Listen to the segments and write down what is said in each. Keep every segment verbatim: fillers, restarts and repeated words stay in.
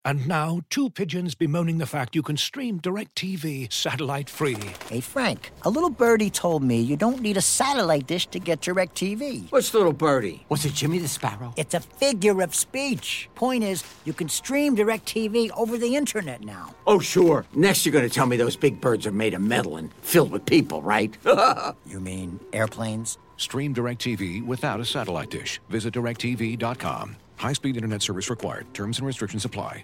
And now, two pigeons bemoaning the fact you can stream DirecTV satellite-free. Hey, Frank, a little birdie told me you don't need a satellite dish to get DirecTV. What's little birdie? Was it Jimmy the Sparrow? It's a figure of speech. Point is, you can stream DirecTV over the internet now. Oh, sure. Next you're going to tell me those big birds are made of metal and filled with people, right? You mean airplanes? Stream DirecTV without a satellite dish. Visit direct T V dot com. High-speed internet service required. Terms and restrictions apply.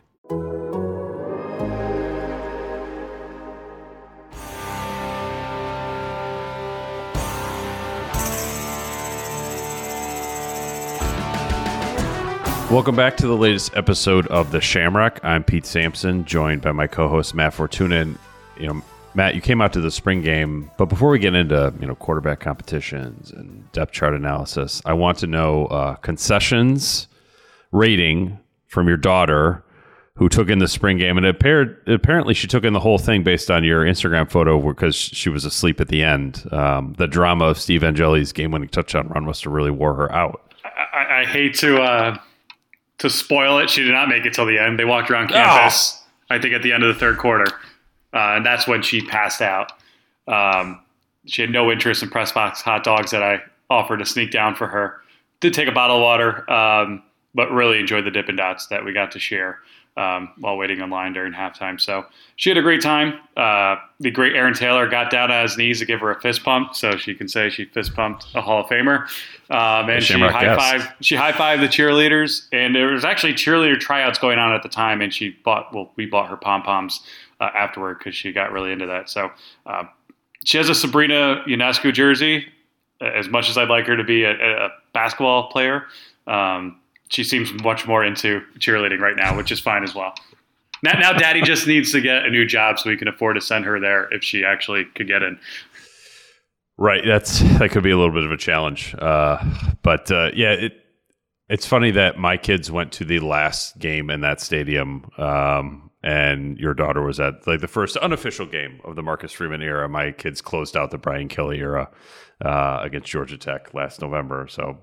Welcome back to the latest episode of The Shamrock. I'm Pete Sampson, joined by my co-host Matt Fortuna. And, you know, Matt, you came out to the spring game, but before we get into, you know, quarterback competitions and depth chart analysis, I want to know uh, concessions rating from your daughter, who took in the spring game, and it appeared apparently she took in the whole thing based on your Instagram photo because she was asleep at the end. Um, the drama of Steve Angeli's game-winning touchdown run must have really wore her out. I, I hate to uh, to spoil it. She did not make it till the end. They walked around campus, oh. I think, at the end of the third quarter, uh, and that's when she passed out. Um, she had no interest in press box hot dogs that I offered to sneak down for her. Did take a bottle of water, um, but really enjoyed the Dippin' Dots that we got to share um, while waiting in line during halftime. So she had a great time. Uh, the great Aaron Taylor got down on his knees to give her a fist pump, so she can say she fist pumped a Hall of Famer. Um, and she high five, she high fived the cheerleaders, and there was actually cheerleader tryouts going on at the time, and she bought well, we bought her pom poms uh, afterward because she got really into that. So uh, she has a Sabrina Ionescu jersey. As much as I'd like her to be a, a basketball player, um, she seems much more into cheerleading right now, which is fine as well. Now, now Daddy just needs to get a new job so we can afford to send her there if she actually could get in. Right, that's that could be a little bit of a challenge, uh, but uh, yeah, it it's funny that my kids went to the last game in that stadium, um, and your daughter was at like the first unofficial game of the Marcus Freeman era. My kids closed out the Brian Kelly era uh, against Georgia Tech last November, so.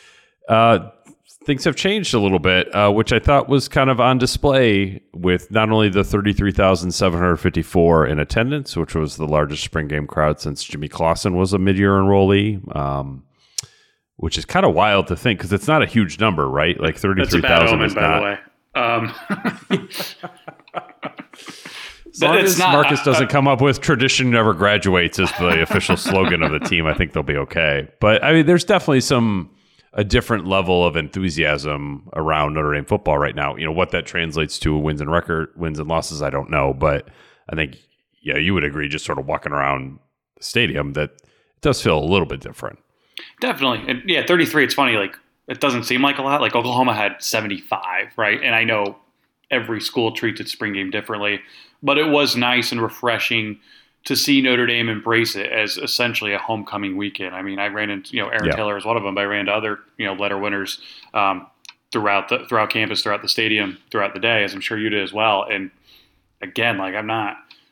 Uh, things have changed a little bit, uh, which I thought was kind of on display with not only the thirty-three thousand seven hundred fifty-four in attendance, which was the largest spring game crowd since Jimmy Clausen was a mid-year enrollee, um, which is kind of wild to think because it's not a huge number, right? Like thirty-three thousand is by not. The way. Um, as long it's as not, Marcus uh, doesn't come up with "tradition never graduates" as the official slogan of the team, I think they'll be okay. But I mean, there's definitely some. A different level of enthusiasm around Notre Dame football right now. You know, what that translates to wins and record wins and losses, I don't know, but I think, yeah, you would agree just sort of walking around the stadium that it does feel a little bit different. Definitely. And yeah, thirty-three, it's funny, like it doesn't seem like a lot. Like Oklahoma had seventy-five, right? And I know every school treats its spring game differently, but it was nice and refreshing to see Notre Dame embrace it as essentially a homecoming weekend. I mean, I ran into, you know, Aaron yeah. Taylor is one of them, but I ran into other, you know, letter winners um, throughout the throughout campus, throughout the stadium, throughout the day, as I'm sure you did as well. And again, like I'm not,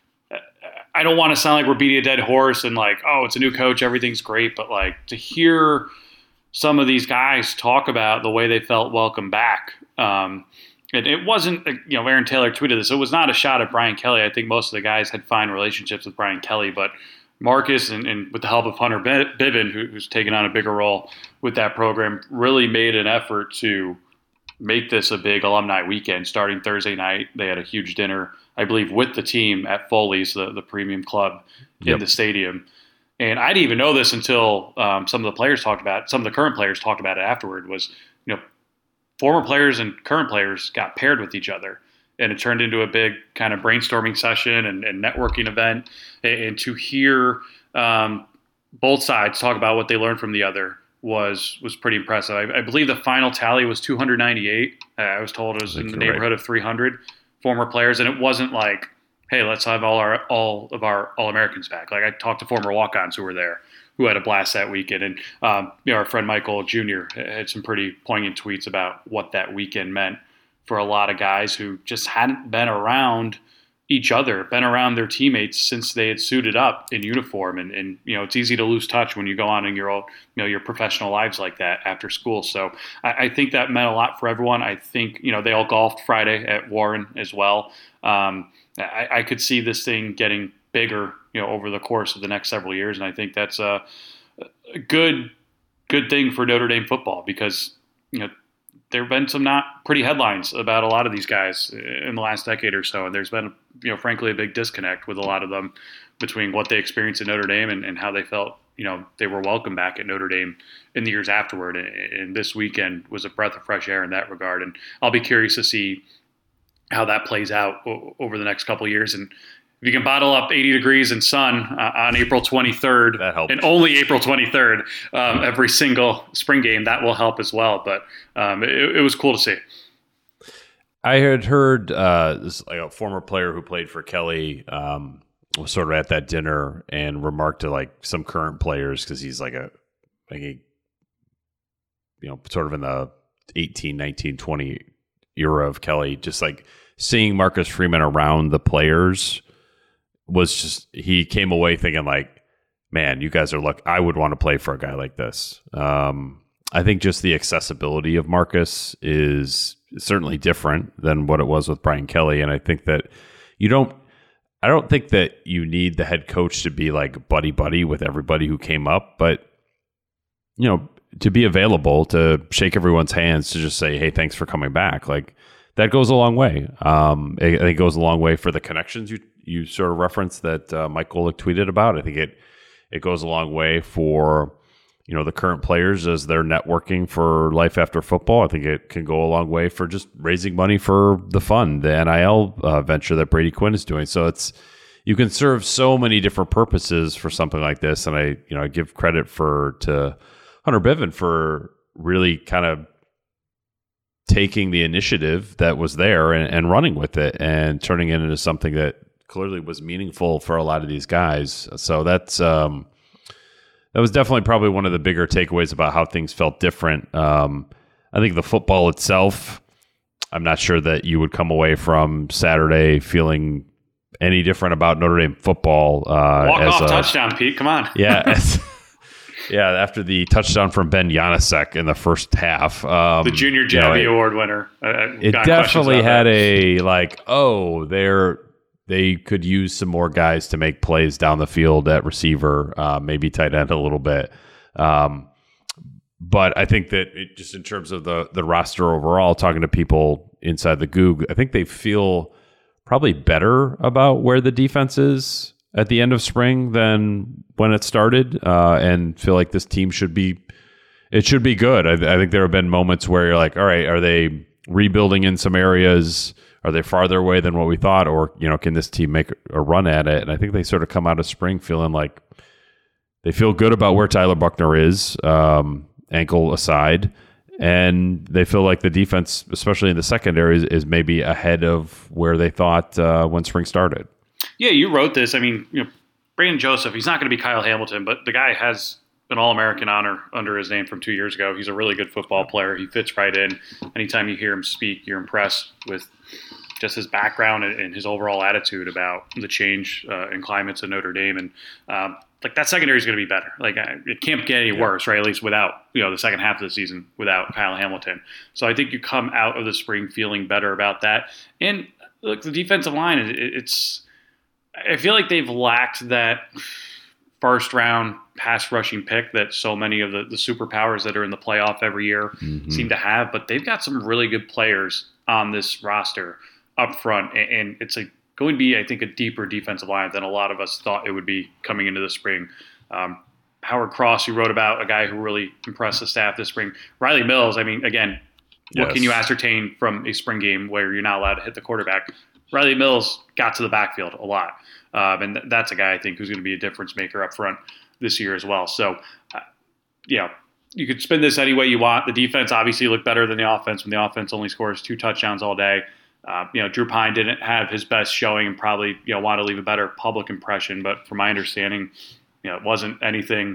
I don't want to sound like we're beating a dead horse and like, oh, it's a new coach, everything's great. But like to hear some of these guys talk about the way they felt welcome back, um, It, it wasn't, you know, Aaron Taylor tweeted this. It was not a shot at Brian Kelly. I think most of the guys had fine relationships with Brian Kelly, but Marcus and, and with the help of Hunter Bivin, who, who's taken on a bigger role with that program, really made an effort to make this a big alumni weekend. Starting Thursday night, they had a huge dinner, I believe, with the team at Foley's, the, the premium club in Yep. the stadium. And I didn't even know this until um, some of the players talked about it. Some of the current players talked about it afterward was, you know, former players and current players got paired with each other, and it turned into a big kind of brainstorming session and, and networking event. And, and to hear um, both sides talk about what they learned from the other was was pretty impressive. I, I believe the final tally was two hundred ninety-eight. Uh, I was told it was in the neighborhood of three hundred former players, and it wasn't like, hey, let's have all our all of our All-Americans back. Like I talked to former walk-ons who were there, who had a blast that weekend. And, um, you know, our friend Michael Junior had some pretty poignant tweets about what that weekend meant for a lot of guys who just hadn't been around each other, been around their teammates since they had suited up in uniform. And, and, you know, it's easy to lose touch when you go on in your own, you know, your professional lives like that after school. So I, I think that meant a lot for everyone. I think, you know, they all golfed Friday at Warren as well. Um, I, I could see this thing getting bigger, you know, over the course of the next several years. And I think that's a, a good, good thing for Notre Dame football because, you know, there have been some not pretty headlines about a lot of these guys in the last decade or so. And there's been, you know, frankly, a big disconnect with a lot of them between what they experienced at Notre Dame and, and how they felt, you know, they were welcome back at Notre Dame in the years afterward. And, and this weekend was a breath of fresh air in that regard. And I'll be curious to see how that plays out o- over the next couple of years. And if you can bottle up eighty degrees and sun uh, on April twenty-third, That helps. and only April twenty-third, um, every single spring game, that will help as well. But um, it, it was cool to see. I had heard uh, this, like a former player who played for Kelly um, was sort of at that dinner and remarked to like some current players because he's like a, like a, you know, sort of in the eighteen, nineteen, twenty era of Kelly, just like seeing Marcus Freeman around the players was just, he came away thinking like, man, you guys are lucky. I would want to play for a guy like this. Um, I think just the accessibility of Marcus is certainly different than what it was with Brian Kelly. And I think that you don't, I don't think that you need the head coach to be like buddy buddy with everybody who came up, but you know, to be available, to shake everyone's hands, to just say, hey, thanks for coming back. Like that goes a long way. Um, I think it goes a long way for the connections you, you sort of referenced that uh, Mike Golick tweeted about. I think it, it goes a long way for, you know, the current players as they're networking for life after football. I think it can go a long way for just raising money for the fund, the N I L uh, venture that Brady Quinn is doing. So it's, you can serve so many different purposes for something like this. And I, you know, I give credit for, to Hunter Bivin for really kind of taking the initiative that was there and, and running with it and turning it into something that clearly was meaningful for a lot of these guys. So that's, um, that was definitely probably one of the bigger takeaways about how things felt different. Um, I think the football itself, I'm not sure that you would come away from Saturday feeling any different about Notre Dame football. Uh, Walk as off a, touchdown, Pete. Come on. Yeah. As, yeah. After the touchdown from Ben Janasek in the first half. Um, The Junior you know, Jabby it, Award winner. Uh, it got questions definitely about had that. a like, oh, they're, they could use some more guys to make plays down the field at receiver, uh, maybe tight end a little bit. Um, but I think that it, just in terms of the the roster overall, talking to people inside the Goog, I think they feel probably better about where the defense is at the end of spring than when it started, uh, and feel like this team should be, it should be good. I, I think there have been moments where you're like, all right, are they rebuilding in some areas? Are they farther away than what we thought? Or, you know, can this team make a run at it? And I think they sort of come out of spring feeling like they feel good about where Tyler Buchner is, um, ankle aside. And they feel like the defense, especially in the secondary, is, is maybe ahead of where they thought uh, when spring started. Yeah, you wrote this. I mean, you know, Brandon Joseph, he's not going to be Kyle Hamilton, but the guy has an All-American honor under his name from two years ago. He's a really good football player. He fits right in. Anytime you hear him speak, you're impressed with just his background and, and his overall attitude about the change uh, in climates in Notre Dame. And um, like that secondary is going to be better. Like uh, it can't get any worse, right? At least without, you know, the second half of the season without Kyle Hamilton. So I think you come out of the spring feeling better about that. And look, the defensive line, it, it's, I feel like they've lacked that first round pass rushing pick that so many of the, the superpowers that are in the playoff every year mm-hmm. seem to have, but they've got some really good players on this roster up front. And, and it's a, going to be, I think, a deeper defensive line than a lot of us thought it would be coming into the spring. Um, Howard Cross, who wrote about a guy who really impressed the staff this spring. Riley Mills, I mean, again, what yes. can you ascertain from a spring game where you're not allowed to hit the quarterback? Riley Mills got to the backfield a lot. Um, and th- that's a guy I think who's going to be a difference maker up front this year as well. So, uh, you know, you could spin this any way you want. The defense obviously looked better than the offense when the offense only scores two touchdowns all day. Uh, you know, Drew Pine didn't have his best showing and probably, you know, wanted to leave a better public impression. But from my understanding, you know, it wasn't anything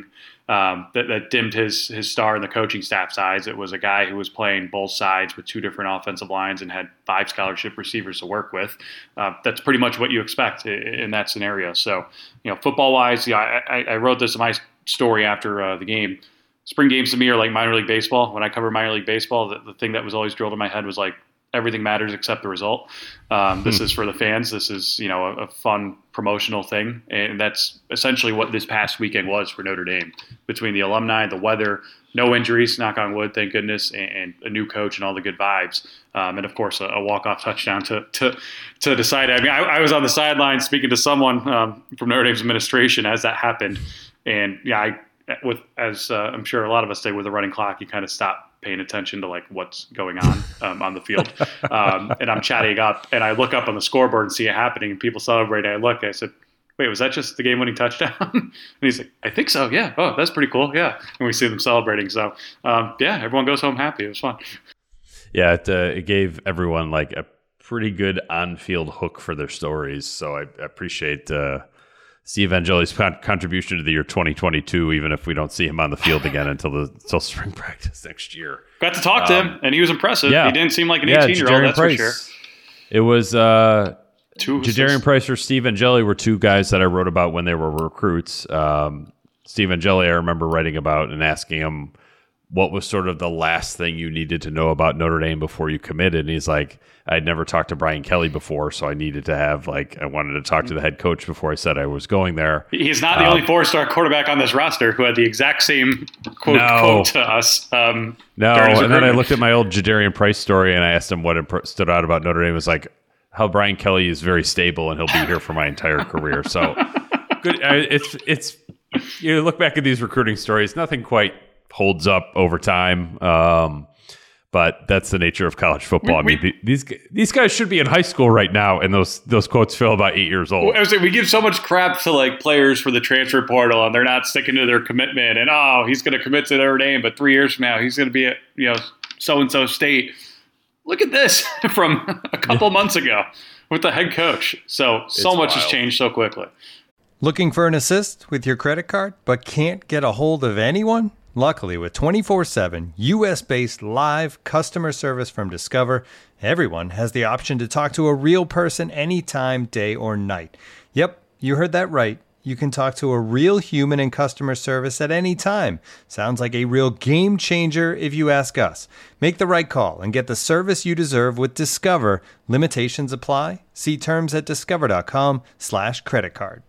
um, that, that dimmed his his star in the coaching staff sides. It was a guy who was playing both sides with two different offensive lines and had five scholarship receivers to work with. Uh, that's pretty much what you expect in, in that scenario. So, you know, football wise, yeah, I, I wrote this in my story after uh, the game. Spring games to me are like minor league baseball. When I cover minor league baseball, the, the thing that was always drilled in my head was like, everything matters except the result. Um, this is for the fans. This is, you know, a, a fun promotional thing. And that's essentially what this past weekend was for Notre Dame, between the alumni, the weather, no injuries, knock on wood, thank goodness, and, and a new coach and all the good vibes. Um, and of course, a, a walk-off touchdown to, to, to decide. I mean, I, I was on the sideline speaking to someone um, from Notre Dame's administration as that happened. And yeah, I, with, as uh, I'm sure a lot of us say with a running clock, you kind of stop paying attention to like what's going on um, on the field. Um, and I'm chatting up and I look up on the scoreboard and see it happening and people celebrating. I look, I said, wait, was that just the game winning touchdown? And he's like, I think so. Yeah. Oh, that's pretty cool. Yeah. And we see them celebrating. So um, yeah, everyone goes home happy. It was fun. Yeah. It, uh, it gave everyone like a pretty good on-field hook for their stories. So I, I appreciate uh, Steve Angeli's con- contribution to the year twenty twenty-two, even if we don't see him on the field again until the until spring practice next year. Got to talk to um, him, and he was impressive. Yeah. He didn't seem like an eighteen-year-old, yeah, that's Price. For sure. It was uh, Jadarian Price or Steve Angeli were two guys that I wrote about when they were recruits. Um, Steve Angeli, I remember writing about and asking him what was sort of the last thing you needed to know about Notre Dame before you committed. And he's like, I'd never talked to Brian Kelly before, so I needed to have, like, I wanted to talk to the head coach before I said I was going there. He's not the um, only four-star quarterback on this roster who had the exact same quote, no, quote to us. Um, no, and then I looked at my old Jadarian Price story, and I asked him what imp- stood out about Notre Dame. It was like, how Brian Kelly is very stable, and he'll be here for my entire career. So, good. Uh, it's, it's you look back at these recruiting stories, nothing quite holds up over time. Um, but that's the nature of college football. We, I mean, we, these these guys should be in high school right now, and those those quotes feel about eight years old. I was saying, we give so much crap to like players for the transfer portal, and they're not sticking to their commitment. And oh, he's going to commit to Notre Dame, but three years from now, he's going to be at you know so and so state. Look at this from a couple yeah. months ago with the head coach. So so it's much wild. Has changed so quickly. Looking for an assist with your credit card, but can't get a hold of anyone? Luckily, with twenty-four seven U S-based live customer service from Discover, everyone has the option to talk to a real person anytime, day or night. Yep, you heard that right. You can talk to a real human in customer service at any time. Sounds like a real game changer if you ask us. Make the right call and get the service you deserve with Discover. Limitations apply. See terms at discover.com slash credit card.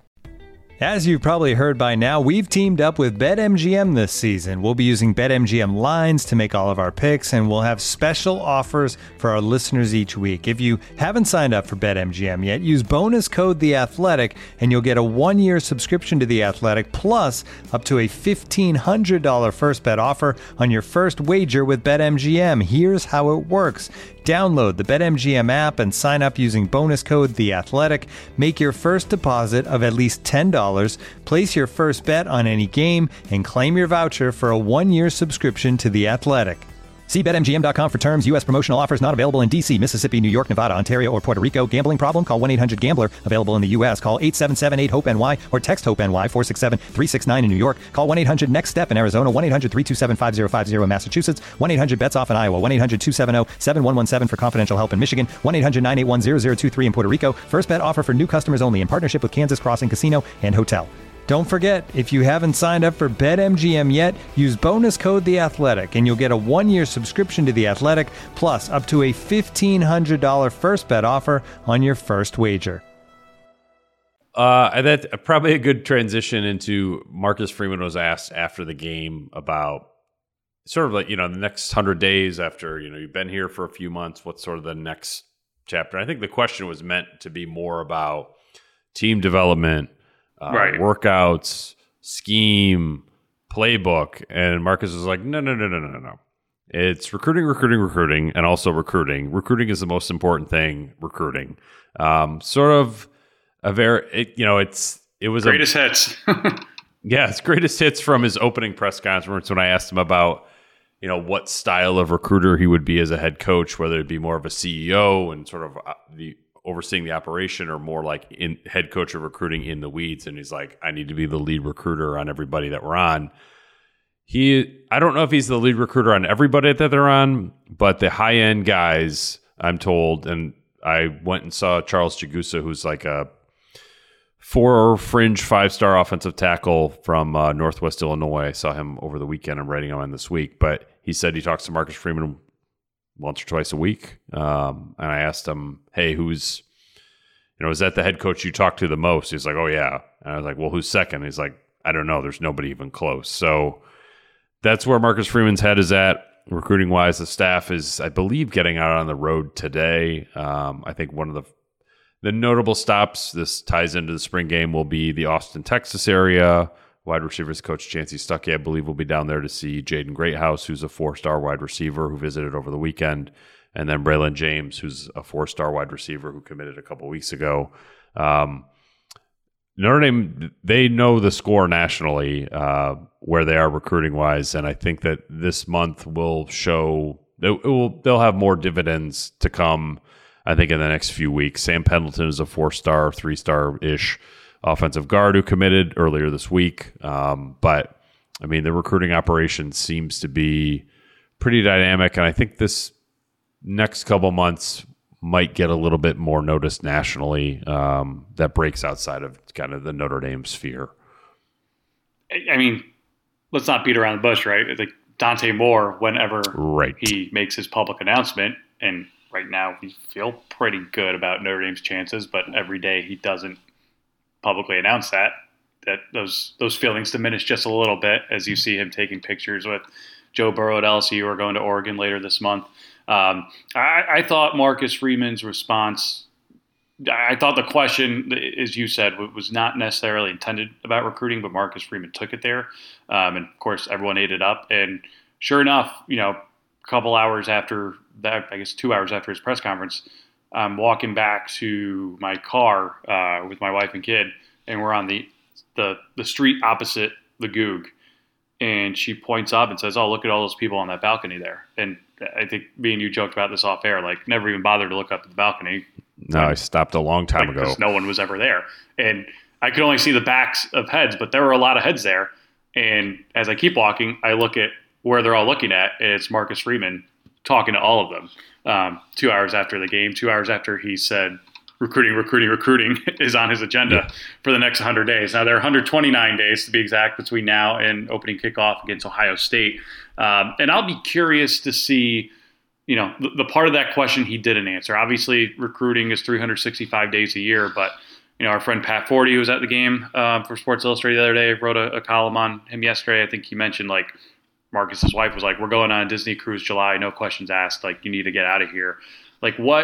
As you've probably heard by now, we've teamed up with BetMGM this season. We'll be using BetMGM lines to make all of our picks, and we'll have special offers for our listeners each week. If you haven't signed up for BetMGM yet, use bonus code The Athletic, and you'll get a one-year subscription to The Athletic, plus up to a fifteen hundred dollars first bet offer on your first wager with BetMGM. Here's how it works. Download the BetMGM app and sign up using bonus code The Athletic. Make your first deposit of at least ten dollars, place your first bet on any game, and claim your voucher for a one-year subscription to The Athletic. See Bet M G M dot com for terms. U S promotional offers not available in D C, Mississippi, New York, Nevada, Ontario, or Puerto Rico. Gambling problem? Call one eight hundred gambler. Available in the U S. Call eight seven seven eight hope N Y or text HOPE-NY four six seven three six nine in New York. Call one eight hundred next step in Arizona. one eight hundred three two seven five zero five zero in Massachusetts. one eight hundred bets off in Iowa. one eight hundred two seven zero seven one one seven for confidential help in Michigan. one eight hundred nine eight one zero zero two three in Puerto Rico. First bet offer for new customers only in partnership with Kansas Crossing Casino and Hotel. Don't forget, if you haven't signed up for BetMGM yet, use bonus code The Athletic, and you'll get a one-year subscription to The Athletic, plus up to a fifteen hundred dollars first bet offer on your first wager. Uh, and that's probably a good transition into Marcus Freeman was asked after the game about sort of like, you know, the next hundred days after, you know, you've been here for a few months, what's sort of the next chapter? I think the question was meant to be more about team development, Uh, right. workouts, scheme, playbook. And Marcus was like, no, no, no, no, no, no. It's recruiting, recruiting, recruiting, and also recruiting. Recruiting is the most important thing, recruiting. Um, sort of a very, it, you know, it's, it was greatest a, hits. yeah, it's greatest hits from his opening press conference when I asked him about, you know, what style of recruiter he would be as a head coach, whether it be more of a C E O and sort of uh, the overseeing the operation or more like in head coach of recruiting in the weeds. And he's like, I need to be the lead recruiter on everybody that we're on. he, I don't know if he's the lead recruiter on everybody that they're on, but the high end guys, I'm told, and I went and saw Charles Jagusa, who's like a four fringe five star offensive tackle from uh, Northwest Illinois. I saw him over the weekend. I'm writing on this week, but he said he talks to Marcus Freeman once or twice a week. Um, and I asked him, hey, who's, you know, is that the head coach you talk to the most? He's like, oh, yeah. And I was like, well, who's second? He's like, I don't know. There's nobody even close. So that's where Marcus Freeman's head is at. Recruiting wise, the staff is, I believe, getting out on the road today. Um, I think one of the the notable stops, this ties into the spring game, will be the Austin, Texas area. Wide receivers coach Chancey Stuckey, I believe, will be down there to see Jaden Greathouse, who's a four-star wide receiver who visited over the weekend, and then Braylon James, who's a four-star wide receiver who committed a couple weeks ago. Um, Notre Dame, they know the score nationally, uh, where they are recruiting-wise, and I think that this month will show it will, they'll have more dividends to come, I think, in the next few weeks. Sam Pendleton is a four-star, three-star-ish offensive guard who committed earlier this week. Um, but, I mean, the recruiting operation seems to be pretty dynamic, and I think this next couple months might get a little bit more notice nationally, um, that breaks outside of kind of the Notre Dame sphere. I mean, let's not beat around the bush, right? Like Dante Moore, whenever right. he makes his public announcement, and right now we feel pretty good about Notre Dame's chances, but every day he doesn't publicly announce that, that those those feelings diminish just a little bit as you see him taking pictures with Joe Burrow at L S U or going to Oregon later this month. Um, I, I thought Marcus Freeman's response, I thought the question, as you said, was not necessarily intended about recruiting, but Marcus Freeman took it there. Um, and, of course, everyone ate it up. And sure enough, you know, a couple hours after that, I guess two hours after his press conference, I'm walking back to my car uh, with my wife and kid, and we're on the, the, the street opposite the Goog. And she points up and says, oh, look at all those people on that balcony there. And I think me and you joked about this off air, like never even bothered to look up at the balcony. No, I stopped a long time like, ago. Because no one was ever there. And I could only see the backs of heads, but there were a lot of heads there. And as I keep walking, I look at where they're all looking at, and it's Marcus Freeman talking to all of them. Um, two hours after the game, two hours after he said recruiting, recruiting, recruiting is on his agenda yeah. for the next one hundred days. Now, there are one hundred twenty-nine days, to be exact, between now and opening kickoff against Ohio State. Um, and I'll be curious to see, you know, the, the part of that question he didn't answer. Obviously, recruiting is three hundred sixty-five days a year, but, you know, our friend Pat Forty, who was at the game uh, for Sports Illustrated the other day, wrote a, a column on him yesterday. I think he mentioned, like, Marcus's wife was like, we're going on a Disney cruise July, no questions asked, like, you need to get out of here. Like, what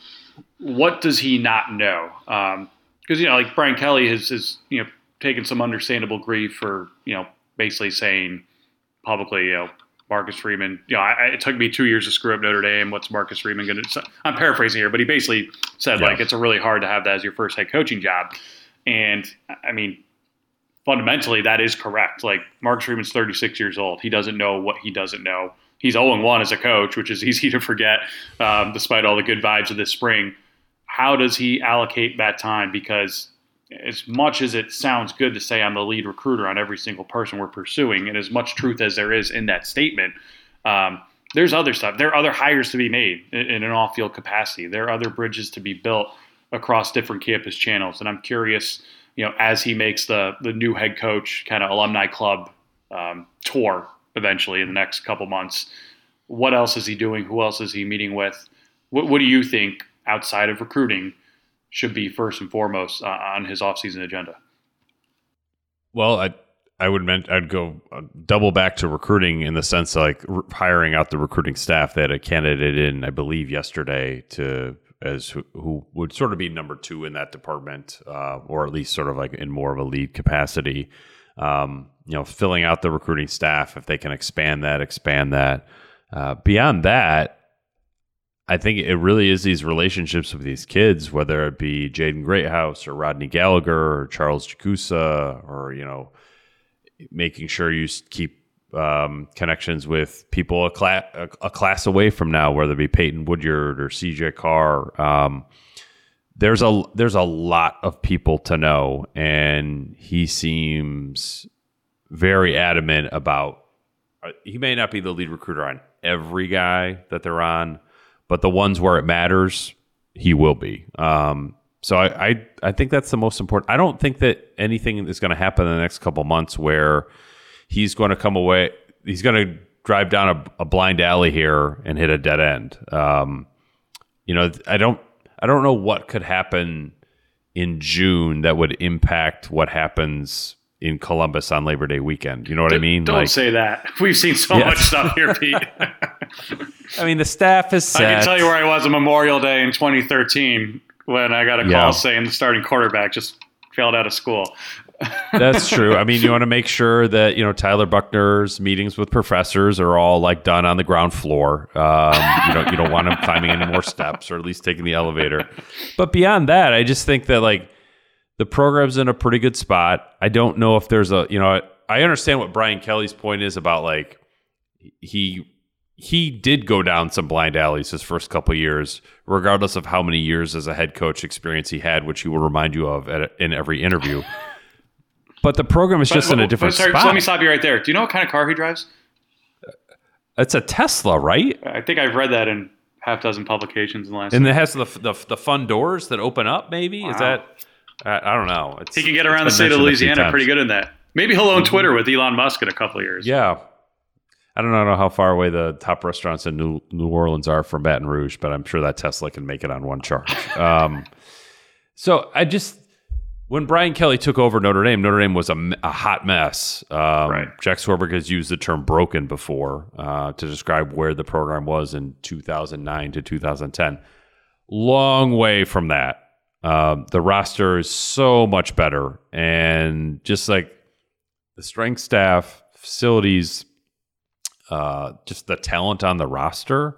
what does he not know? Um, because, you know, like Brian Kelly has, has, you know, taken some understandable grief for, you know, basically saying publicly, you know, Marcus Freeman, you know, I, it took me two years to screw up Notre Dame. What's Marcus Freeman going to – I'm paraphrasing here, but he basically said, yeah. like, it's a really hard to have that as your first head coaching job. And, I mean, fundamentally, that is correct. Like, Marcus Freeman's thirty-six years old. He doesn't know what he doesn't know. He's oh and one as a coach, which is easy to forget, um, despite all the good vibes of this spring. How does he allocate that time? Because as much as it sounds good to say I'm the lead recruiter on every single person we're pursuing, and as much truth as there is in that statement, um, there's other stuff. There are other hires to be made in, in an off-field capacity. There are other bridges to be built across different campus channels. And I'm curious, you know, as he makes the the new head coach kind of alumni club um, tour eventually in the next couple months, what else is he doing? Who else is he meeting with? What, what do you think outside of recruiting should be first and foremost uh, on his offseason agenda? Well, I I would meant I'd go double back to recruiting in the sense of like re- hiring out the recruiting staff. They had a candidate in, I believe, yesterday to as who, who would sort of be number two in that department, uh, or at least sort of like in more of a lead capacity. Um, you know, filling out the recruiting staff, if they can expand that, expand that. Uh, beyond that, I think it really is these relationships with these kids, whether it be Jaden Greathouse or Rodney Gallagher or Charles Jagusa, or, you know, making sure you keep um, connections with people a, cla- a, a class away from now, whether it be Peyton Woodyard or C J Carr. Um, there's a there's a lot of people to know, and he seems very adamant about he may not be the lead recruiter on every guy that they're on, but the ones where it matters, he will be. Um, so I, I, I think that's the most important. I don't think that anything is going to happen in the next couple months where he's going to come away. He's going to drive down a, a blind alley here and hit a dead end. Um, you know, I don't, I don't know what could happen in June that would impact what happens in Columbus on Labor Day weekend. You know what D- I mean? Don't like, say that. We've seen so yeah. much stuff here, Pete. I mean, the staff is set. I can tell you where I was on Memorial Day in twenty thirteen when I got a call Yeah. saying the starting quarterback just failed out of school. That's true. I mean, you want to make sure that, you know, Tyler Buckner's meetings with professors are all like done on the ground floor. Um, you don't, you don't want him climbing any more steps or at least taking the elevator. But beyond that, I just think that like the program's in a pretty good spot. I don't know if there's a, you know, I understand what Brian Kelly's point is about like he he did go down some blind alleys his first couple of years, regardless of how many years as a head coach experience he had, which he will remind you of at, in every interview. But the program is just but, in a different sorry, spot. So let me stop you right there. Do you know what kind of car he drives? It's a Tesla, right? I think I've read that in half dozen publications in the last. And it has the the, the fun doors that open up. Maybe Wow. is that? I, I don't know. It's, He can get around the it's state been of mentioned a few Louisiana times. pretty good in that. Maybe he'll own Twitter with Elon Musk in a couple of years. Yeah. I don't know how far away the top restaurants in New, New Orleans are from Baton Rouge, but I'm sure that Tesla can make it on one charge. Um, so I just, when Brian Kelly took over Notre Dame, Notre Dame was a, a hot mess. Um, Right. Jack Swarbrick has used the term broken before uh, to describe where the program was in two thousand nine to two thousand ten. Long way from that. Um, the roster is so much better. And just like the strength staff, facilities, uh, just the talent on the roster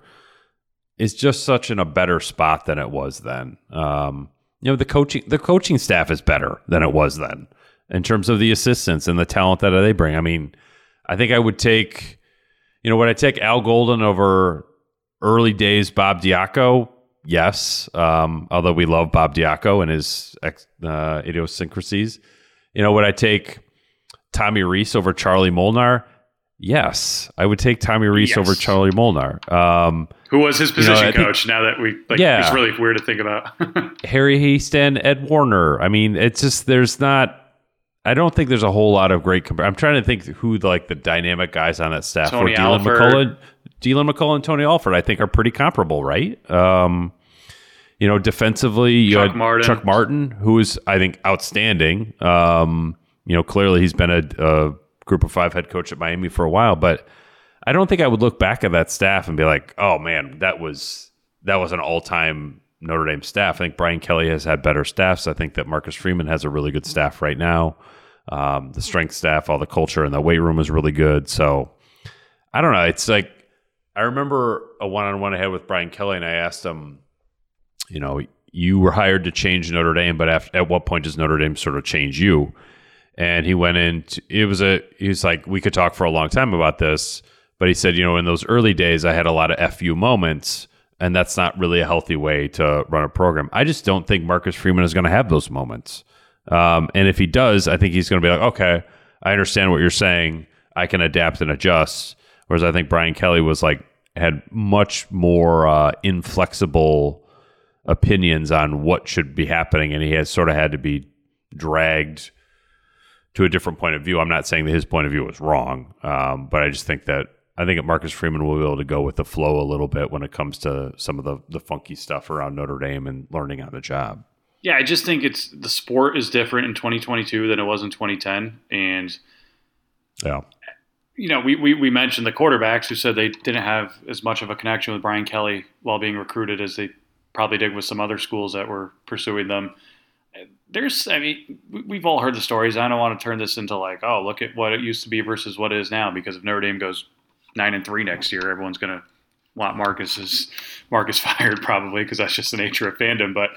is just such in a better spot than it was then. Um, you know, the coaching the coaching staff is better than it was then in terms of the assistants and the talent that they bring. I mean, I think I would take, you know, would I take Al Golden over early days Bob Diaco? Yes. Um, although we love Bob Diaco and his uh, idiosyncrasies. You know, would I take Tommy Rees over Charlie Molnar? Yes, I would take Tommy Rees Yes. over Charlie Molnar. Um, Who was his position you know, I think- coach? Now that we, like, Yeah. it's really weird to think about. Harry Haston, Ed Warner. I mean, it's just there's not. I don't think there's a whole lot of great. Compa- I'm trying to think who like the dynamic guys on that staff Tony were. Dylan Alford. McCullough, Dylan McCullough, and Tony Alford. I think are pretty comparable, right? Um, you know, defensively, you Chuck had Martin. Chuck Martin, who is I think outstanding. Um, you know, clearly he's been a, a Group of Five head coach at Miami for a while, but I don't think I would look back at that staff and be like, "Oh man, that was that was an all-time Notre Dame staff." I think Brian Kelly has had better staffs. I think that Marcus Freeman has a really good staff right now. Um, the strength staff, all the culture in the weight room is really good. So I don't know. It's like I remember a one-on-one I had with Brian Kelly, and I asked him, you know, you were hired to change Notre Dame, but after, at what point does Notre Dame sort of change you? And he went into it was a he was like, we could talk for a long time about this, but he said, you know, in those early days, I had a lot of F U moments, and that's not really a healthy way to run a program. I just don't think Marcus Freeman is going to have those moments. Um, and if he does, I think he's going to be like, okay, I understand what you're saying. I can adapt and adjust. Whereas I think Brian Kelly was like, had much more uh, inflexible opinions on what should be happening. And he has sort of had to be dragged to a different point of view. I'm not saying that his point of view was wrong, um, but I just think that I think that Marcus Freeman will be able to go with the flow a little bit when it comes to some of the, the funky stuff around Notre Dame and learning on the job. Yeah, I just think it's the sport is different in twenty twenty-two than it was in twenty ten. And, Yeah. you know, we, we, we mentioned the quarterbacks who said they didn't have as much of a connection with Brian Kelly while being recruited as they probably did with some other schools that were pursuing them. There's, I mean, we've all heard the stories. I don't want to turn this into like, oh, look at what it used to be versus what it is now. Because if Notre Dame goes nine and three next year, everyone's going to want Marcus's Marcus fired probably because that's just the nature of fandom. But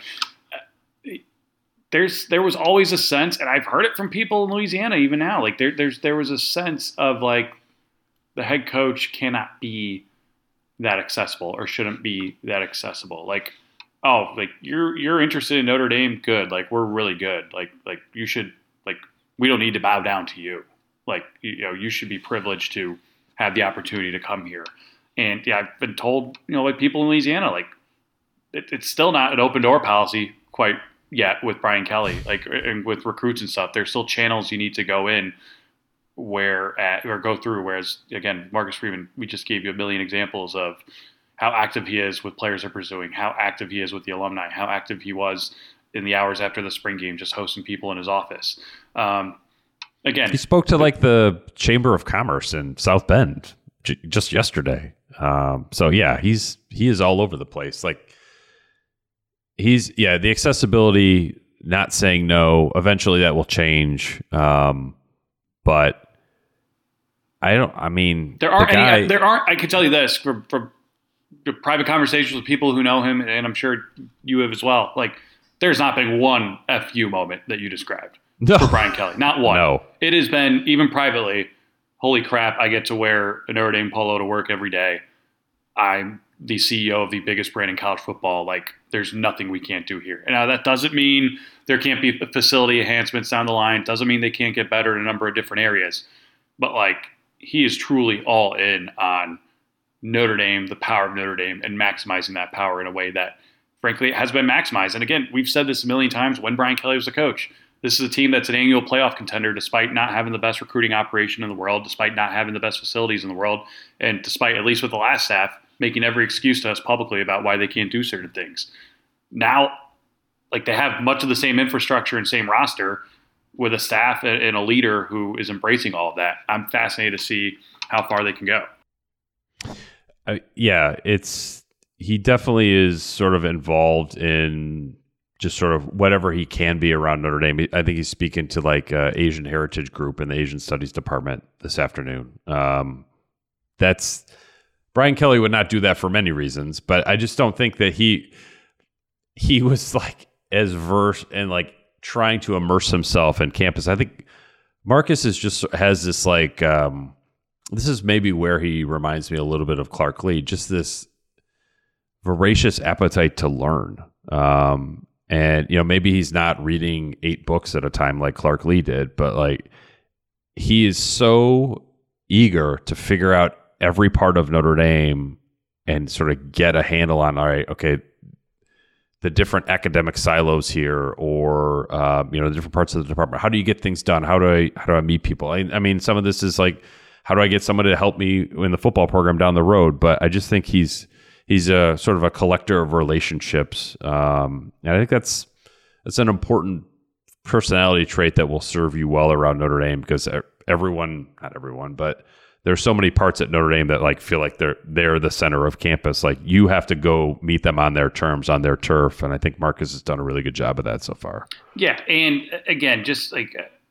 there's there was always a sense, and I've heard it from people in Louisiana even now. Like there there's there was a sense of like the head coach cannot be that accessible or shouldn't be that accessible. Like, oh, like you're you're interested in Notre Dame, good. Like we're really good. Like like you should like we don't need to bow down to you. Like you, you know you should be privileged to have the opportunity to come here. And yeah, I've been told, you know, like people in Louisiana, like it, it's still not an open door policy quite yet with Brian Kelly, like and with recruits and stuff. There's still channels you need to go in where at, or go through. Whereas again, Marcus Freeman, we just gave you a million examples of how active he is with players they're pursuing, how active he is with the alumni, how active he was in the hours after the spring game, just hosting people in his office. Um, again, he spoke to like the Chamber of Commerce in South Bend j- just yesterday. Um, so yeah, he's he is all over the place. Like he's yeah, the accessibility, not saying no. Eventually, that will change. Um, but I don't. I mean, there aren't the guy, any. There aren't. I can tell you this from from private conversations with people who know him, and I'm sure you have as well. Like, there's not been one F U moment that you described no. for Brian Kelly. Not one. No. It has been, even privately, holy crap, I get to wear a Notre Dame polo to work every day. I'm the C E O of the biggest brand in college football. Like, there's nothing we can't do here. And now that doesn't mean there can't be facility enhancements down the line. Doesn't mean they can't get better in a number of different areas. But, like, he is truly all in on Notre Dame, the power of Notre Dame, and maximizing that power in a way that, frankly, has been maximized. And again, we've said this a million times when Brian Kelly was the coach. This is a team that's an annual playoff contender despite not having the best recruiting operation in the world, despite not having the best facilities in the world, and despite, at least with the last staff, making every excuse to us publicly about why they can't do certain things. Now, like, they have much of the same infrastructure and same roster with a staff and a leader who is embracing all of that. I'm fascinated to see how far they can go. Uh, yeah, it's he definitely is sort of involved in just sort of whatever he can be around Notre Dame. I think he's speaking to like uh, Asian Heritage Group in the Asian Studies Department this afternoon. Um, that's Brian Kelly would not do that for many reasons, but I just don't think that he he was like as versed and like trying to immerse himself in campus. I think Marcus is just has this like. Um, This is maybe where he reminds me a little bit of Clark Lee, just this voracious appetite to learn. Um, and, you know, maybe he's not reading eight books at a time like Clark Lee did, but like he is so eager to figure out every part of Notre Dame and sort of get a handle on, all right, okay, the different academic silos here, or, uh, you know, the different parts of the department. How do you get things done? How do I, how do I meet people? I, I mean, some of this is like, how do I get somebody to help me in the football program down the road? But I just think he's he's a sort of a collector of relationships, um, and I think that's that's an important personality trait that will serve you well around Notre Dame, because everyone, not everyone, but there's so many parts at Notre Dame that like feel like they're they're the center of campus. Like, you have to go meet them on their terms, on their turf, and I think Marcus has done a really good job of that so far. Yeah, and again, just like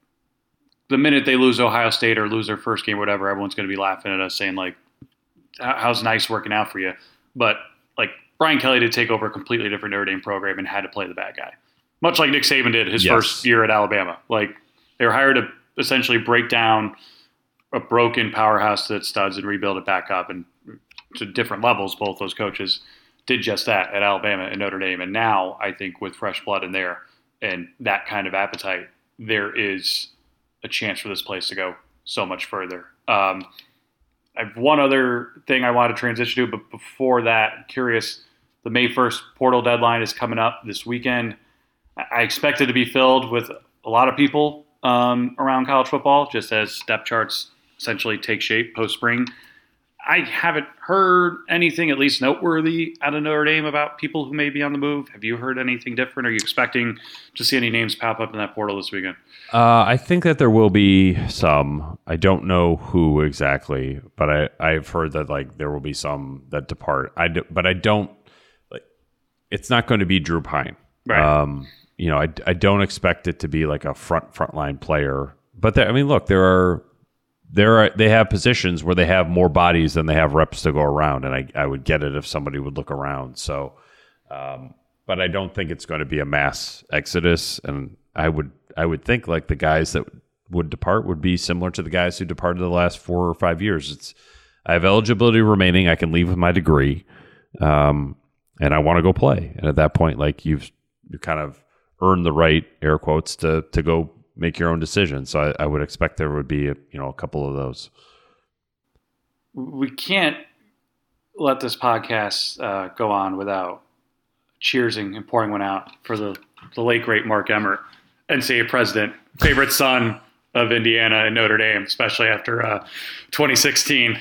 the minute they lose Ohio State or lose their first game, whatever, everyone's going to be laughing at us saying, like, how's Nice working out for you? But, like, Brian Kelly did take over a completely different Notre Dame program and had to play the bad guy, much like Nick Saban did his yes. first year at Alabama. Like, they were hired to essentially break down a broken powerhouse that studs and rebuild it back up. And to different levels, both those coaches did just that at Alabama and Notre Dame. And now, I think with fresh blood in there and that kind of appetite, there is a chance for this place to go so much further. Um, I have one other thing I want to transition to, but before that, I'm curious, the May first portal deadline is coming up this weekend. I expect it to be filled with a lot of people um, around college football, just as depth charts essentially take shape post-spring. I haven't heard anything at least noteworthy out of Notre Dame about people who may be on the move. Have you heard anything different? Are you expecting to see any names pop up in that portal this weekend? Uh, I think that there will be some. I don't know who exactly, but I, I've heard that like there will be some that depart. I do, but I don't like. It's not going to be Drew Pine. Right. Um, you know, I, I don't expect it to be like a front frontline player. But there, I mean, look, there are. There are they have positions where they have more bodies than they have reps to go around, and I, I would get it if somebody would look around. So, um, but I don't think it's going to be a mass exodus, and I would I would think like the guys that would depart would be similar to the guys who departed the last four or five years. It's I have eligibility remaining. I can leave with my degree, um, and I want to go play. And at that point, like you've you kind of earned the right, air quotes, to to go make your own decision. So I, I would expect there would be a, you know a couple of those. we can't let this podcast uh, go on without cheersing and pouring one out for the, the late, great Mark Emmert, N C double A president, favorite son of Indiana and Notre Dame, especially after uh, twenty sixteen.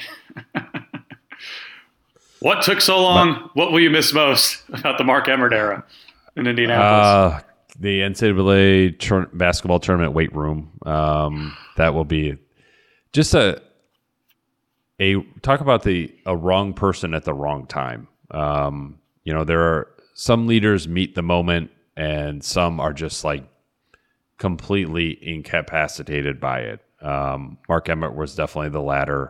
What took so long? What will you miss most about the Mark Emmert era in Indianapolis? Uh, the N C double A tur- basketball tournament weight room. Um, that will be just a a talk about the a wrong person at the wrong time. Um, you know, there are some leaders meet the moment, and some are just like completely incapacitated by it. Um, Mark Emmert was definitely the latter.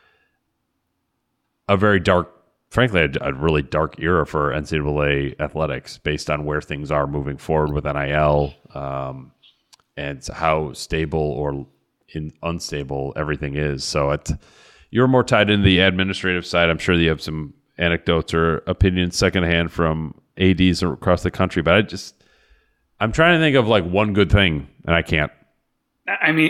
A very dark. Frankly, a, a really dark era for N C double A athletics based on where things are moving forward with N I L um, and how stable or in, unstable everything is. So it, you're more tied into the administrative side. I'm sure you have some anecdotes or opinions secondhand from A Ds across the country, but I just, I'm trying to think of like one good thing and I can't. I mean,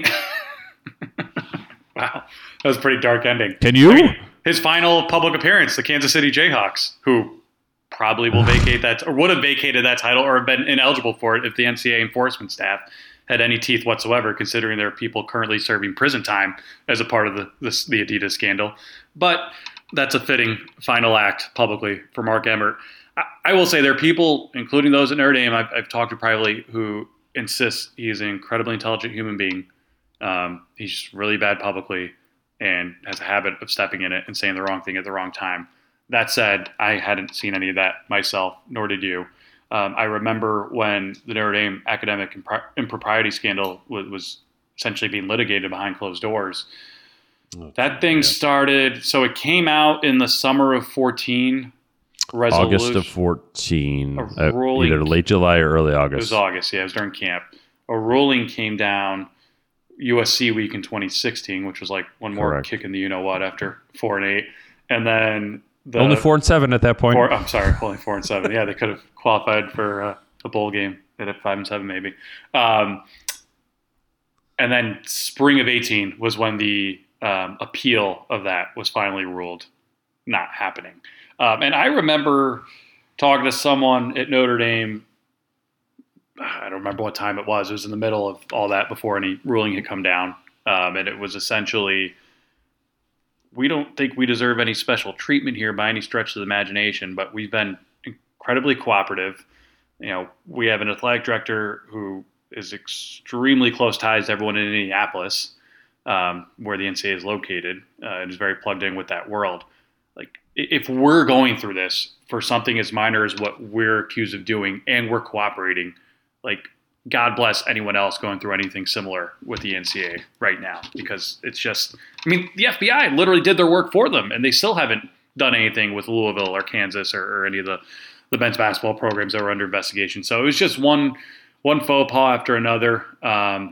wow, that was a pretty dark ending. Can you? I mean, his final public appearance, the Kansas City Jayhawks, who probably will vacate that or would have vacated that title or have been ineligible for it if the N C double A enforcement staff had any teeth whatsoever, considering there are people currently serving prison time as a part of the, the, the Adidas scandal. But that's a fitting final act publicly for Mark Emmert. I, I will say there are people, including those at Notre Dame I've, I've talked to privately, who insist he's an incredibly intelligent human being. Um, he's just really bad publicly and has a habit of stepping in it and saying the wrong thing at the wrong time. That said, I hadn't seen any of that myself, nor did you. Um, I remember when the Notre Dame academic impri- impropriety scandal was, was essentially being litigated behind closed doors. Oh, that thing yeah. started, so it came out in the summer of fourteen. August of fourteen. Uh, ruling, either late July or early August. It was August, yeah, it was during camp. A ruling came down U S C week in twenty sixteen, which was like one more Correct. kick in the you-know-what after four and eight. And then the only four and seven at that point. Four, I'm sorry, only four and seven. Yeah, they could have qualified for uh, a bowl game at five and seven maybe. Um, and then spring of eighteen was when the um, appeal of that was finally ruled not happening. Um, and I remember talking to someone at Notre Dame. I don't remember what time it was. It was in the middle of all that before any ruling had come down. Um, and it was essentially, we don't think we deserve any special treatment here by any stretch of the imagination, but we've been incredibly cooperative. You know, we have an athletic director who is extremely close ties to everyone in Indianapolis, um, where the N C double A is located, uh, and is very plugged in with that world. Like, if we're going through this for something as minor as what we're accused of doing and we're cooperating, like, God bless anyone else going through anything similar with the N C double A right now, because it's just, I mean, the F B I literally did their work for them, and they still haven't done anything with Louisville or Kansas or, or any of the, the men's basketball programs that were under investigation. So it was just one one faux pas after another. Um,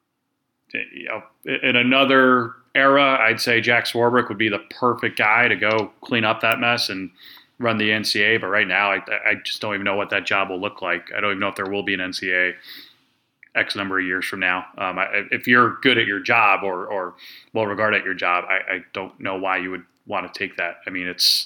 you know, in another era, I'd say Jack Swarbrick would be the perfect guy to go clean up that mess and run the N C double A, but right now I, I just don't even know what that job will look like. I don't even know if there will be an N C double A X number of years from now. Um, I, if you're good at your job or, or well regarded at your job, I, I don't know why you would want to take that. I mean, it's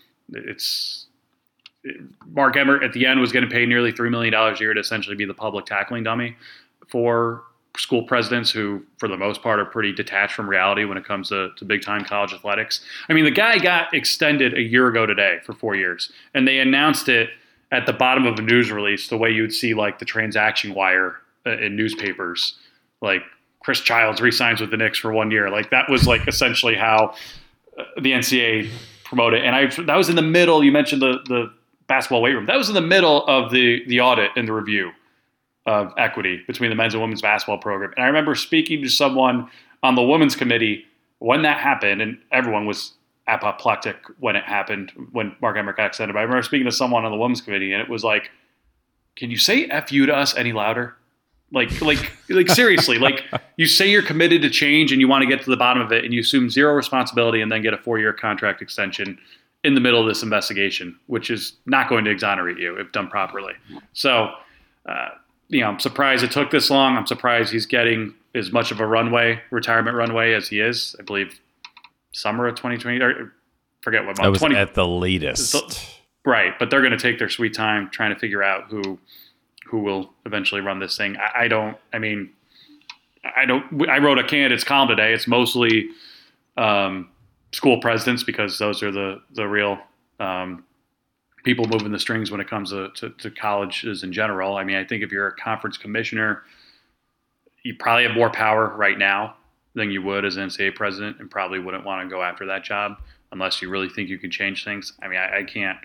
it's it, Mark Emmert at the end was going to pay nearly three million dollars a year to essentially be the public tackling dummy for school presidents who, for the most part, are pretty detached from reality when it comes to, to big-time college athletics. I mean, the guy got extended a year ago today for four years, and they announced it at the bottom of a news release the way you would see, like, the transaction wire in newspapers. Like, Chris Childs re-signs with the Knicks for one year. Like, that was, like, essentially how the N C double A promoted. And I that was in the middle. You mentioned the, the basketball weight room. That was in the middle of the, the audit and the review of equity between the men's and women's basketball program. And I remember speaking to someone on the women's committee when that happened, and everyone was apoplectic when it happened, when Mark Emmert got extended. But I remember speaking to someone on the women's committee, and it was like, can you say F you to us any louder? Like, like, like seriously, like, you say you're committed to change and you want to get to the bottom of it, and you assume zero responsibility and then get a four-year contract extension in the middle of this investigation, which is not going to exonerate you if done properly. So, uh, you know, I'm surprised it took this long. I'm surprised he's getting as much of a runway, retirement runway, as he is. I believe summer of twenty twenty, or forget what month. That was twenty, at the latest. So, right, but they're going to take their sweet time trying to figure out who who will eventually run this thing. I, I don't. I mean, I don't. I wrote a candidates column today. It's mostly um, school presidents because those are the the real um, people moving the strings when it comes to, to, to colleges in general. I mean, I think if you're a conference commissioner, you probably have more power right now than you would as an N C double A president, and probably wouldn't want to go after that job unless you really think you can change things. I mean, I, I can't.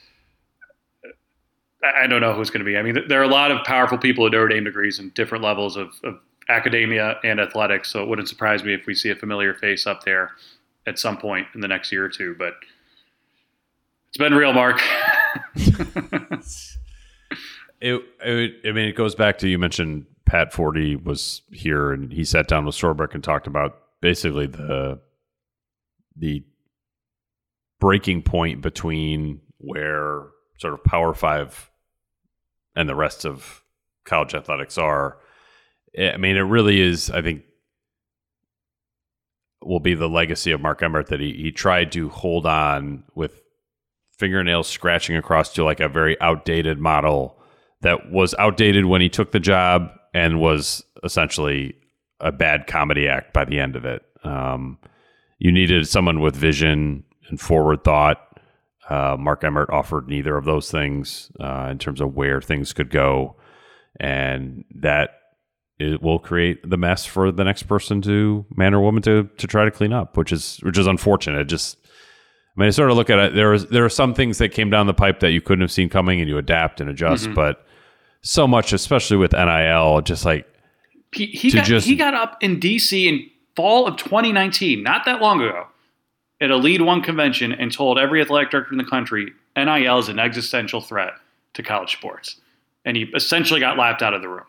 I don't know who's going to be. I mean, there are a lot of powerful people with Notre Dame degrees in different levels of, of academia and athletics, so it wouldn't surprise me if we see a familiar face up there at some point in the next year or two. But it's been real, Mark. it, it, I mean, it goes back to, you mentioned Pat Forty was here and he sat down with Swarbrick and talked about basically the the breaking point between where sort of Power Five and the rest of college athletics are. I mean, it really is, I think, will be the legacy of Mark Emmert, that he, he tried to hold on with fingernails scratching across to like a very outdated model that was outdated when he took the job and was essentially a bad comedy act by the end of it. Um, you needed someone with vision and forward thought. Uh, Mark Emmert offered neither of those things uh, in terms of where things could go, and that it will create the mess for the next person to, man or woman, to to try to clean up, which is which is unfortunate. It just, I mean, I sort of look at it. There was there are some things that came down the pipe that you couldn't have seen coming, and you adapt and adjust. Mm-hmm. But so much, especially with N I L, just like he he got, just, he got up in D C in fall of twenty nineteen, not that long ago, at a Lead One convention and told every athletic director in the country N I L is an existential threat to college sports. And he essentially got laughed out of the room.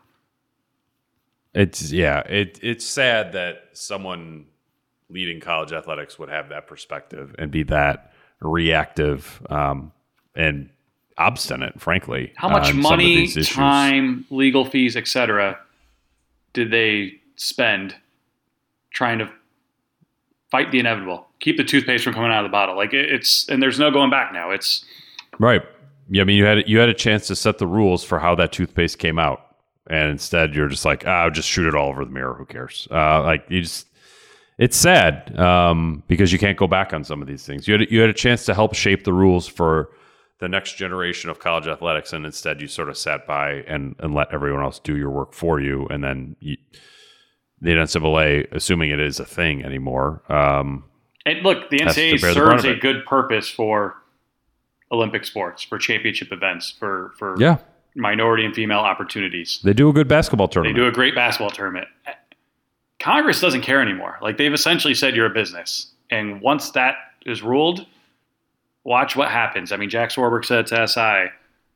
It's, yeah, it, it's sad that someone leading college athletics would have that perspective and be that reactive um, and obstinate, frankly. How much money, some of these time, legal fees, et cetera, did they spend trying to fight the inevitable? Keep the toothpaste from coming out of the bottle. Like it's, and there's no going back now. It's right. Yeah, I mean, you had you had a chance to set the rules for how that toothpaste came out, and instead you're just like, ah, I'll just shoot it all over the mirror. Who cares? Uh, like you just, it's sad um, because you can't go back on some of these things. You had you had a chance to help shape the rules for the next generation of college athletics, and instead you sort of sat by and and let everyone else do your work for you, and then you, the N C double A, assuming it is a thing anymore. Um, And look, the N C double A serves a good purpose for Olympic sports, for championship events, for for yeah. minority and female opportunities. They do a good basketball tournament. They do a great basketball tournament. Congress doesn't care anymore. Like they've essentially said you're a business. And once that is ruled, watch what happens. I mean, Jack Swarbrick said to S I,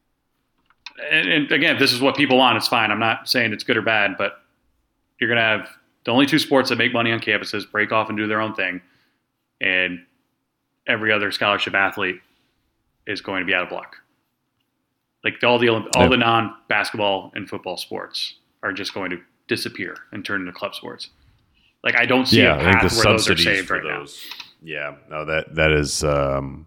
and, and again, if this is what people want, it's fine. I'm not saying it's good or bad, but you're going to have the only two sports that make money on campuses break off and do their own thing. And every other scholarship athlete is going to be out of luck. Like all the all yeah. the non-basketball and football sports are just going to disappear and turn into club sports. Like I don't see yeah, a I think path the where those are subsidies saved for right those. Now. Yeah, no, that that is. Um,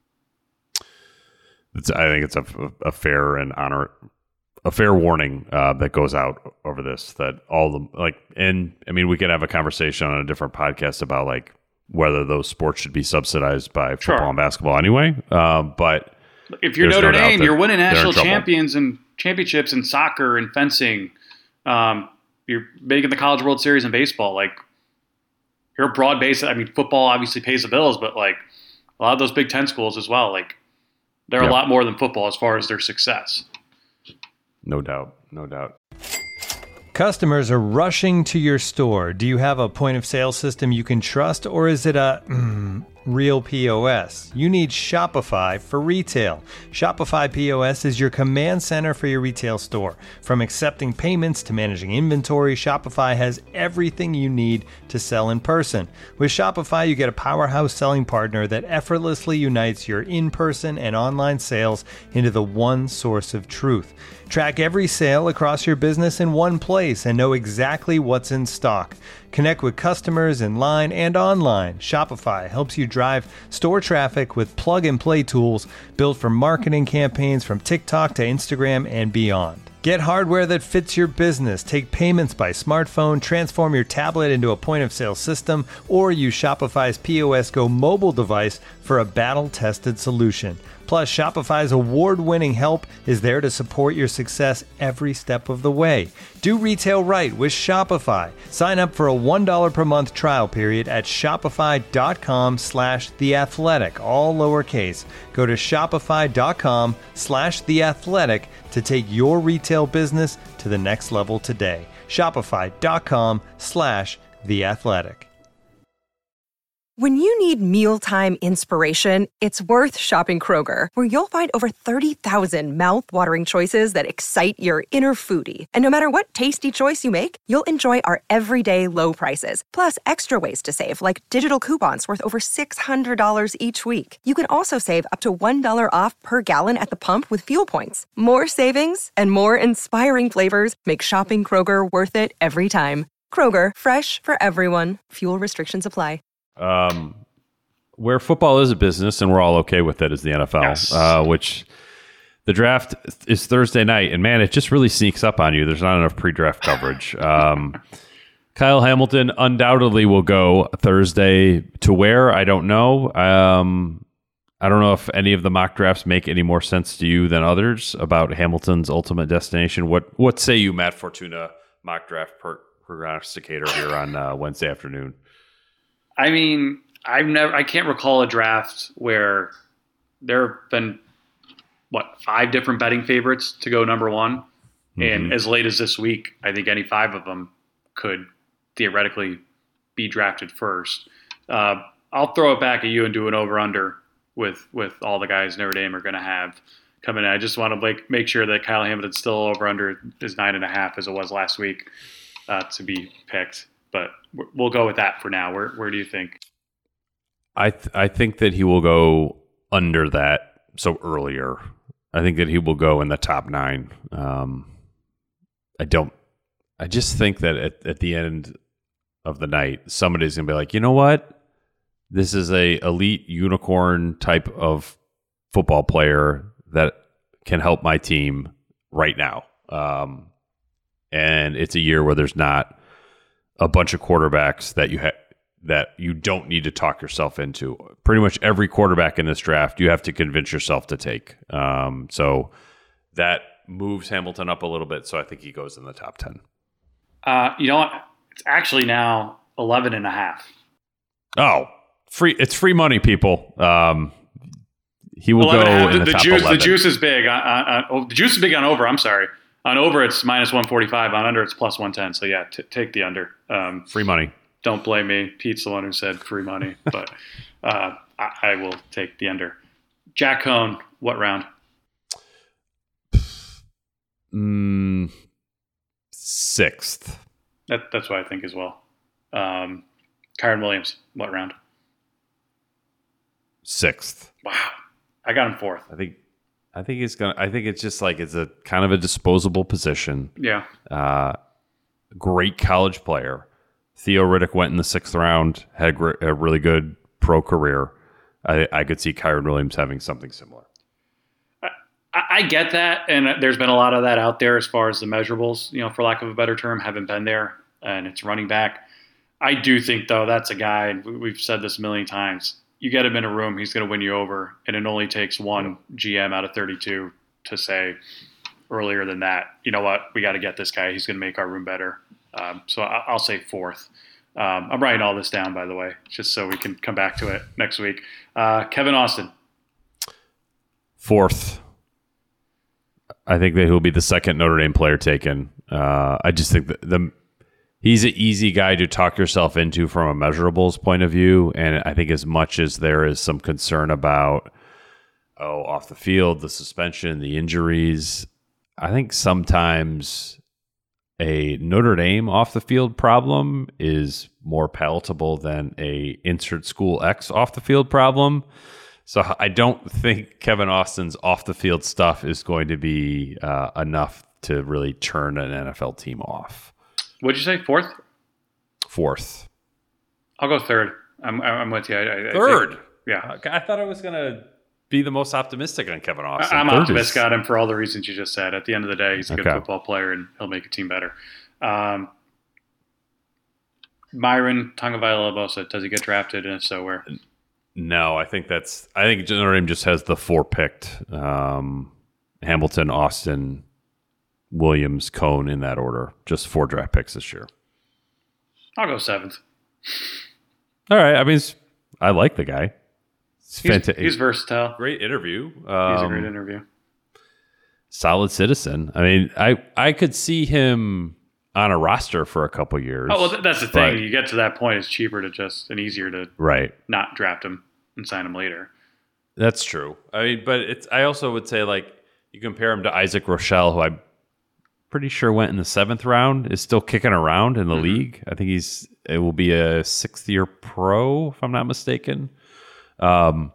it's, I think it's a, a fair and honor, a fair warning uh, that goes out over this. That all the like, and I mean, we could have a conversation on a different podcast about like whether those sports should be subsidized by football sure. and basketball anyway. Um, but if you're Notre no Dame, you're winning national trouble. champions and championships in soccer and fencing. Um, you're making the College World Series in baseball. Like you're a broad base. I mean, football obviously pays the bills, but like a lot of those Big Ten schools as well. Like they're yeah. a lot more than football as far as their success. No doubt. No doubt. Customers are rushing to your store. Do you have a point of sale system you can trust, or is it a mm, real P O S. You need Shopify for retail. Shopify P O S is your command center for your retail store. From accepting payments to managing inventory, Shopify has everything you need to sell in person. With Shopify, you get a powerhouse selling partner that effortlessly unites your in-person and online sales into the one source of truth. Track every sale across your business in one place and know exactly what's in stock. Connect with customers in line and online. Shopify helps you drive store traffic with plug-and-play tools built for marketing campaigns from TikTok to Instagram and beyond. Get hardware that fits your business. Take payments by smartphone, transform your tablet into a point-of-sale system, or use Shopify's P O S Go mobile device for a battle-tested solution. Plus, Shopify's award-winning help is there to support your success every step of the way. Do retail right with Shopify. Sign up for a one dollar per month trial period at shopify.com slash theathletic, all lowercase. Go to shopify.com slash theathletic to take your retail business to the next level today. Shopify.com slash theathletic. When you need mealtime inspiration, it's worth shopping Kroger, where you'll find over thirty thousand mouth-watering choices that excite your inner foodie. And no matter what tasty choice you make, you'll enjoy our everyday low prices, plus extra ways to save, like digital coupons worth over six hundred dollars each week. You can also save up to one dollar off per gallon at the pump with fuel points. More savings and more inspiring flavors make shopping Kroger worth it every time. Kroger, fresh for everyone. Fuel restrictions apply. Um, where football is a business, and we're all okay with it, is the N F L, yes. uh, which the draft is Thursday night, and man, it just really sneaks up on you. There's not enough pre-draft coverage. Um, Kyle Hamilton undoubtedly will go Thursday. To where, I don't know. Um, I don't know if any of the mock drafts make any more sense to you than others about Hamilton's ultimate destination. What What say you, Matt Fortuna, mock draft per- prognosticator here on uh, Wednesday afternoon? I mean, I've never, I can't recall a draft where there have been, what, five different betting favorites to go number one. Mm-hmm. And as late as this week, I think any five of them could theoretically be drafted first. Uh, I'll throw it back at you and do an over-under with, with all the guys Notre Dame are going to have coming in. I just want to make, make sure that Kyle Hamilton's still over-under is nine and a half as it was last week uh, to be picked. But we'll go with that for now. Where where do you think? I th- I think that he will go under that, so earlier. I think that he will go in the top nine. Um, I don't. I just think that at, at the end of the night, somebody's gonna be like, you know what? This is a elite unicorn type of football player that can help my team right now. Um, and it's a year where there's not a bunch of quarterbacks that you ha- that you don't need to talk yourself into. Pretty much every quarterback in this draft, you have to convince yourself to take. Um, so that moves Hamilton up a little bit. So I think he goes in the top ten. Uh, you know what? It's actually now eleven and a half. Oh, free! It's free money, people. Um, he will go in the, the top juice. eleven. The juice is big. Uh, uh, oh, the juice is big on over. I'm sorry. On over, it's minus one forty-five. On under, it's plus one ten. So, yeah, t- take the under. Um, free money. Don't blame me. Pete's the one who said free money. But uh, I-, I will take the under. Jack Cohn, what round? Mm, sixth. That, that's what I think as well. Um, Kyren Williams, what round? Sixth. Wow. I got him fourth. I think I think it's gonna. I think it's just like it's a kind of a disposable position. Yeah. Uh, great college player. Theo Riddick went in the sixth round. Had a, gr- a really good pro career. I, I could see Kyren Williams having something similar. I, I get that, and there's been a lot of that out there as far as the measurables. You know, for lack of a better term, haven't been there, and it's running back. I do think though that's a guy, and we've said this a million times. You get him in a room, he's going to win you over, and it only takes one G M out of thirty-two to say earlier than that, you know what, we got to get this guy. He's going to make our room better. Um, so I'll say fourth. Um, I'm writing all this down, by the way, just so we can come back to it next week. Uh, Kevin Austin. Fourth. I think that he'll be the second Notre Dame player taken. Uh, I just think that the he's an easy guy to talk yourself into from a measurables point of view. And I think as much as there is some concern about, oh, off the field, the suspension, the injuries, I think sometimes a Notre Dame off the field problem is more palatable than a insert school X off the field problem. So I don't think Kevin Austin's off the field stuff is going to be uh, enough to really turn an N F L team off. What'd you say? Fourth? Fourth. I'll go third. I'm I'm with you. I, I third? think, yeah. I thought I was going to be the most optimistic on Kevin Austin. I'm Third optimistic is... on him for all the reasons you just said. At the end of the day, he's a good Okay. football player, and he'll make a team better. Um, Myron Tagovailoa, does he get drafted? And if so, where? No, I think that's. I think Notre Dame just has the four picked: um, Hamilton, Austin, Williams, Cone in that order. Just four draft picks this year. I'll go seventh. All right. I mean, it's, I like the guy. It's He's, fanta- he's versatile. Great interview. Um, he's a Um, great interview. Solid citizen. I mean, I I could see him on a roster for a couple years. Oh, well, th- that's the thing. but- You get to that point, it's cheaper to just and easier to right. not draft him and sign him later. That's true. I mean, but it's. I also would say like you compare him to Isaac Rochelle, who I'm pretty sure went in the seventh round, is still kicking around in the Mm-hmm. league. I think he's. It will be a sixth year pro, if I'm not mistaken. Um,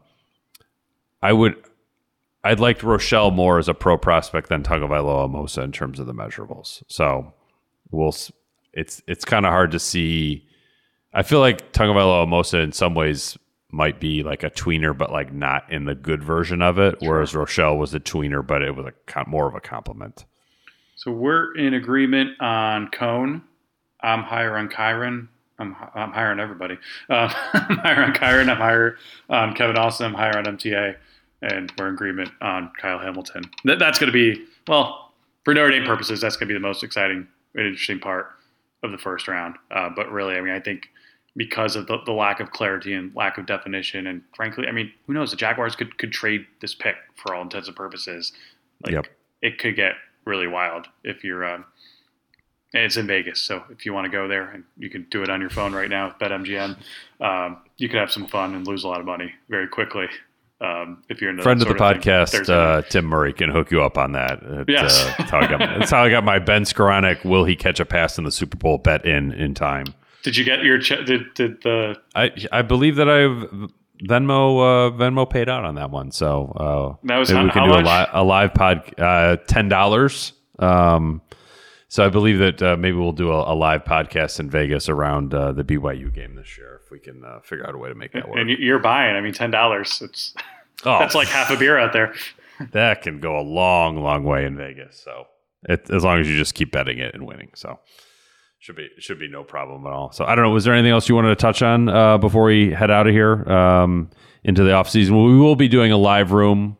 I would. I'd liked Rochelle more as a pro prospect than Tagovailoa Mosa in terms of the measurables. So we'll. s- It's it's kind of hard to see. I feel like Tagovailoa Mosa in some ways might be like a tweener, but like not in the good version of it. Whereas Rochelle was a tweener, but it was a co- more of a compliment. So we're in agreement on Cone. I'm higher on Kyron. I'm I'm higher on everybody. Um, I'm higher on Kyron. I'm higher on Kevin Austin. I'm higher on M T A, and we're in agreement on Kyle Hamilton. That, that's going to be well for Notre Dame purposes. That's going to be the most exciting and interesting part of the first round. Uh, but really, I mean, I think because of the, the lack of clarity and lack of definition, and frankly, I mean, who knows? The Jaguars could could trade this pick for all intents and purposes. Like, Yep. it could get really wild if you're. Um, and it's in Vegas, so if you want to go there, and you can do it on your phone right now with BetMGM, um, you could have some fun and lose a lot of money very quickly. Um, if you're in the Friend of the sort thing podcast, Thursday uh, night. Tim Murray can hook you up on that. It, Yes. uh, that's, how I got, that's how I got my Ben Skoranek, will he catch a pass in the Super Bowl bet in in time. Did you get your che- did, did the I I believe that I've Venmo uh, Venmo paid out on that one. So uh, That was maybe how- we can how do a, much? li- a live pod, uh, ten dollars. Um, so I believe that uh, maybe we'll do a, a live podcast in Vegas around uh, the B Y U game this year if we can uh, figure out a way to make that work. and you- you're buying? I mean, ten dollars. It's Oh, that's like half a beer out there. that can go a long, long way in Vegas. So it, as long as you just keep betting it and winning, so should be should be no problem at all. So I don't know. Was there anything else you wanted to touch on uh, before we head out of here um, into the off season? We will be doing a live room.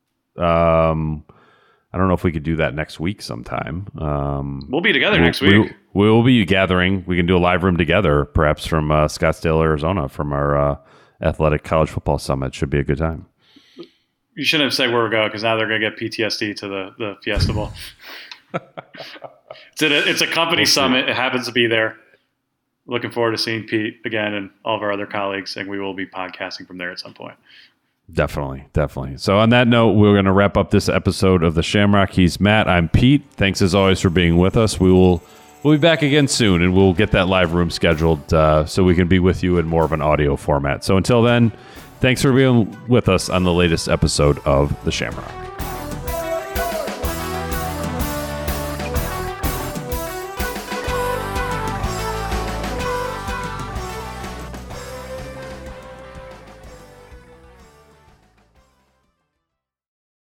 Um, I don't know if we could do that next week sometime. Um, We'll be together we- next we- week. We will be gathering. We can do a live room together, perhaps from uh, Scottsdale, Arizona, from our uh, athletic college football summit. Should be a good time. You shouldn't have said where we're going because now they're going to get P T S D to the the Fiesta Bowl. it's, a, it's a company We'll see. summit. It happens to be there. Looking forward to seeing Pete again and all of our other colleagues, and we will be podcasting from there at some point. Definitely, definitely. So on that note, we're going to wrap up this episode of the Shamrock. He's Matt. I'm Pete. Thanks as always for being with us. We will we'll be back again soon, and we'll get that live room scheduled uh, so we can be with you in more of an audio format. So until then, thanks for being with us on the latest episode of the Shamrock.